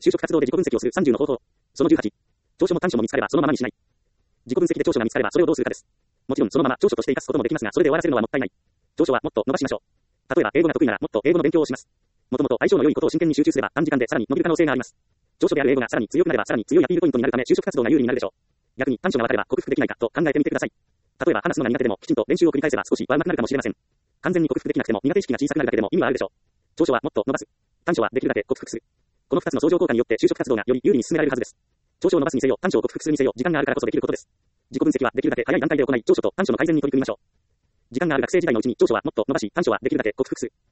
就職活動で自己分析をする30の方法。その18。長所も短所も見つかればそのままにしない。自己分析で長所が見つかればそれをどうするかです。もちろんそのまま長所として活かすこともできますが、それで終わらせるのはもったいない。長所はもっと伸ばしましょう。例えば英語が得意ならもっと英語の勉強をします。もともと相性の良いことを真剣に集中すれば短時間でさらに伸びる可能性があります。長所である英語がさらに強くなればさらに強いアピールポイントになるため就職活動が有利になるでしょう。逆に短所が分かれば克服できないかと考えてみてください。例えば話すのが苦手でもきちんと練習を繰り返せば少しは上手くなるかもしれません。完全に克服できなくても苦手意識が小さくなるだけでも意味はあるでしょう。長所はもっと伸ばす。短所はできるだけ克服する。この2つの相乗効果によって就職活動がより有利に進められるはずです。長所を伸ばすにせよ、短所を克服するにせよ、時間があるからこそできることです。自己分析はできるだけ早い段階で行い、長所と短所の改善に取り組みましょう。時間がある学生時代のうちに長所はもっと伸ばし、短所はできるだけ克服する。